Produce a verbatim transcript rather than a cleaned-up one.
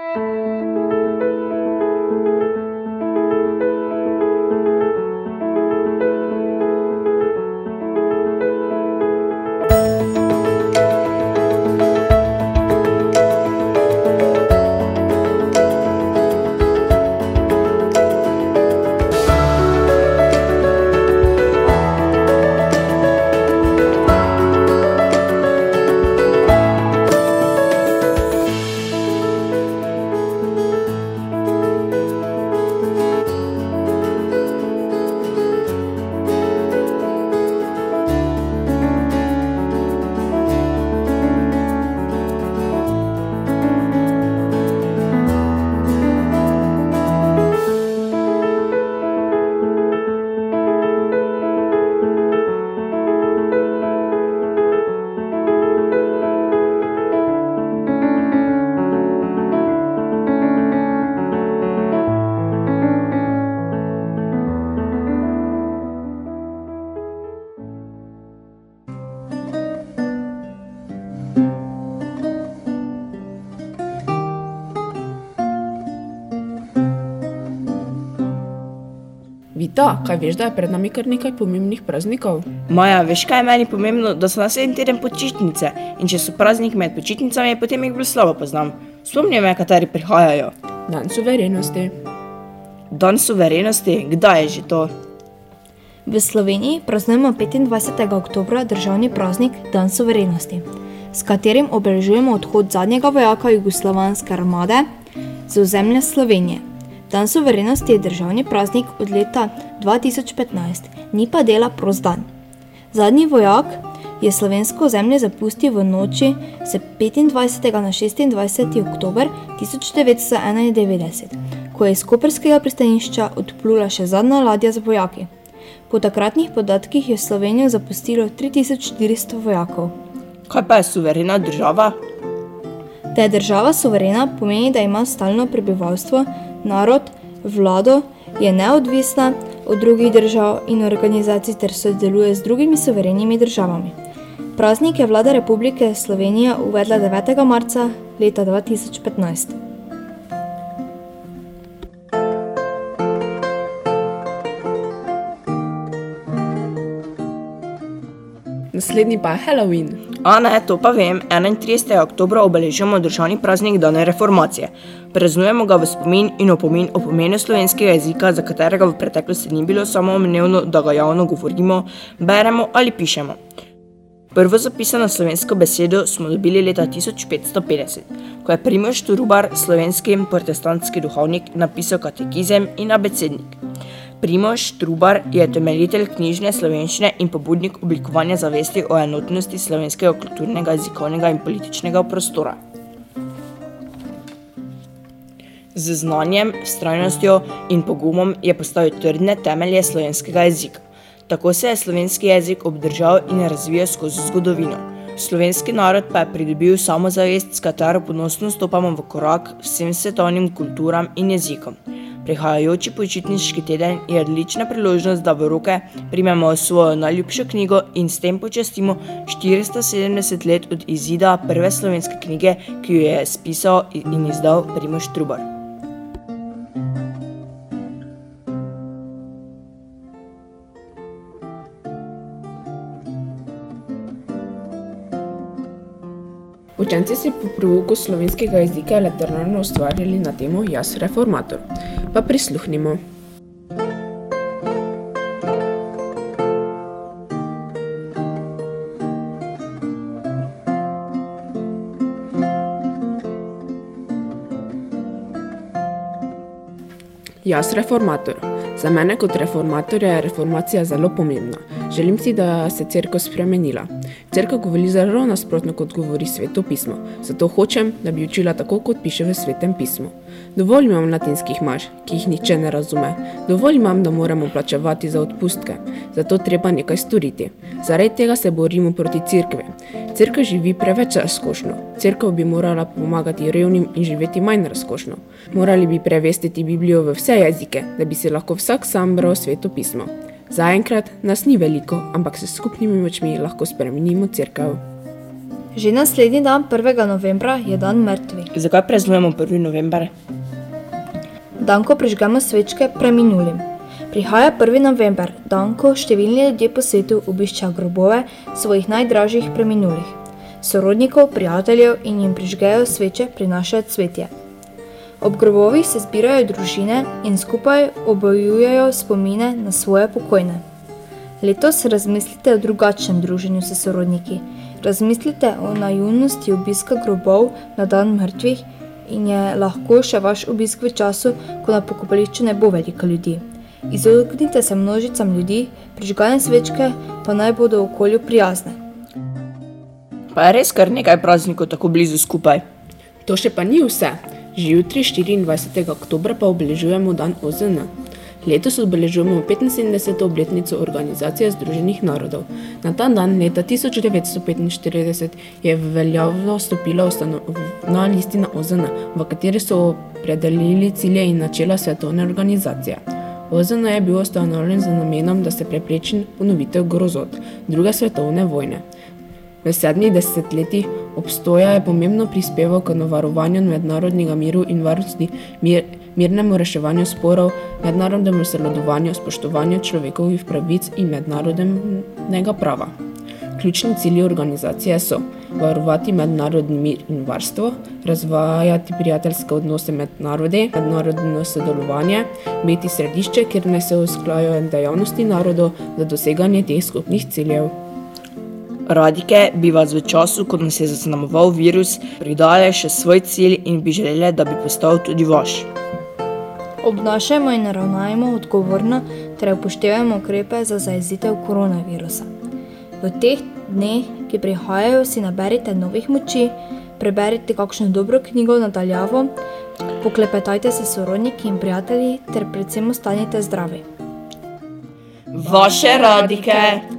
Vita, kaj veš, da je pred nami kar nekaj pomembnih praznikov? Maja, veš, kaj je meni pomembno, da so naslednji teden počitnice in če so prazniki med počitnicami, potem jih bolj slabo poznam. Spomni me, kateri prihajajo. Dan suverenosti. Dan suverenosti? Kdaj je že to? V Sloveniji praznujemo petindvajsetega oktobra državni praznik Dan suverenosti, s katerim obeležujemo odhod zadnjega vojaka jugoslovanske armade z ozemlja Slovenije. Dan suverenosti je državni praznik od leta dva tisoč petnajst, ni pa dela prost dan. Zadnji vojak je slovensko ozemlje zapustil v noči s petindvajsetega na šestindvajseti oktober tisoč devetsto enaindevetdeset, ko je iz koprskega pristanišča odplula še zadnja ladja z vojaki. Po takratnih podatkih je Slovenijo zapustilo tri tisoč štiristo vojakov. Kaj pa je suverena država? Da je država suverena, pomeni, da ima stalno prebivalstvo, narod, vlado, je neodvisna od drugih držav in organizacij ter sodeluje z drugimi suverenimi državami. Praznik je vlada Republike Slovenije uvedla devetega marca leta dva tisoč petnajst. Naslednji pa je Halloween. A ne, to pa vem, enaintridesetega oktobra obeležujemo državni praznik dane reformacije. Praznujemo ga v spomin in opomin o pomenu slovenskega jezika, za katerega v preteklosti ni bilo samoumevno, da ga javno govorimo, beremo ali pišemo. Prvo zapisano slovensko besedo smo dobili leta tisoč petsto petdeset, ko je Primož Trubar, slovenski protestantski duhovnik, napisal katekizem in abecednik. Primož Trubar je temeljitelj knjižne slovenščine in pobudnik oblikovanja zavesti o enotnosti slovenskega kulturnega, jezikovnega in političnega prostora. Z znanjem, vztrajnostjo in pogumom je postavil trdne temelje slovenskega jezika. Tako se je slovenski jezik obdržal in razvijal skozi zgodovino. Slovenski narod pa je pridobil samozavest, s katero ponosno stopamo v korak vsem svetovnim kulturam in jezikom. Prihajajoči počitniški teden je odlična priložnost, da v roke primemo svojo najljubšo knjigo in s tem počastimo štiristo sedemdeset let od izida prve slovenske knjige, ki jo je spisal in izdal Primož Trubar. Učenci si po prouku slovenskega jezika literarno ustvarjali na temo Jaz reformator. Pa prisluhnimo. Jaz reformator. Za mene kot reformatorja je reformacija zelo pomembna. Želim si, da se cerkev spremenila. Cerkev govori zelo nasprotno, kot govori Sveto pismo. Zato hočem, da bi učila tako, kot piše v Svetem pismu. Dovolj imam latinskih maš, ki jih nihče ne razume. Dovolj imam, da moramo plačevati za odpustke. Zato treba nekaj storiti. Zaradi tega se borimo proti cerkvi. Cerkev živi preveč razkošno. Cerkev bi morala pomagati revnim in živeti manj razkošno. Morali bi prevestiti Biblijo v vse jezike, da bi se lahko vsak sam bral Sveto pismo. Zaenkrat nas ni veliko, ampak s skupnimi močmi lahko spremenimo cerkev. Že naslednji dan, prvega novembra, je dan mrtvih. Zakaj praznujemo prvi november? Dan, ko prižgemo svečke preminulim. Prihaja prvi november, dan, ko številni ljudje po svetu obiščejo grobove svojih najdražjih preminulih. Sorodnikov, prijateljev in jim prižgejo sveče, prinašajo cvetje. Ob grobovih se zbirajo družine in skupaj obojujejo spomine na svoje pokojne. Letos razmislite o drugačnem druženju s sorodniki. Razmislite o naivnosti obiska grobov na dan mrtvih in je lahko še vaš obisk v času, ko na pokopališču ne bo veliko ljudi. Izognite se množicam ljudi, prižgane svečke pa naj bodo okolju prijazne. Pa je res kar nekaj praznikov tako blizu skupaj. To še pa ni vse. Že jutri, štiriindvajsetega oktobra, pa obeležujemo dan O Z N. Letos obeležujemo petinsedemdeseto obletnico Organizacije združenih narodov. Na ta dan leta tisoč devetsto petinštirideset je v veljavo stopila ustanovna listina O Z N, v kateri so opredelili cilje in načela svetovne organizacije. O Z N je bil ustanovljen z namenom, da se prepreči ponovitev grozot druge svetovne vojne. V sedmih desetletjih obstoja je pomembno prispeval k varovanju mednarodnega miru in varnosti, mir, mirnemu reševanju sporov, mednarodnemu sodelovanju, spoštovanju človekovih pravic in mednarodnega prava. Ključni cilji organizacije so varovati mednarodni mir in varstvo, razvajati prijateljske odnose med narodi, mednarodno sodelovanje, biti središče, kjer naj se usklajujejo dejavnosti narodov za doseganje teh skupnih ciljev. Radike bi vas v času, ko nas je zaznamoval virus, pridale še svoj cilj in bi želele, da bi postal tudi vaš. Obnašajmo in ravnajmo odgovorno ter upoštevajmo ukrepe za zajezitev koronavirusa. V teh dneh, ki prihajajo, si naberite novih moči, preberite kakšno dobro knjigo na daljavo, poklepetajte se s sorodniki in prijatelji ter predvsem ostanite zdravi. Vaše Radike!